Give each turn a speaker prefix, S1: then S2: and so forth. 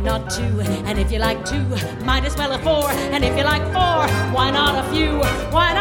S1: not two? And if you like two, might as well a four. And if you like four, why not a few? Why not?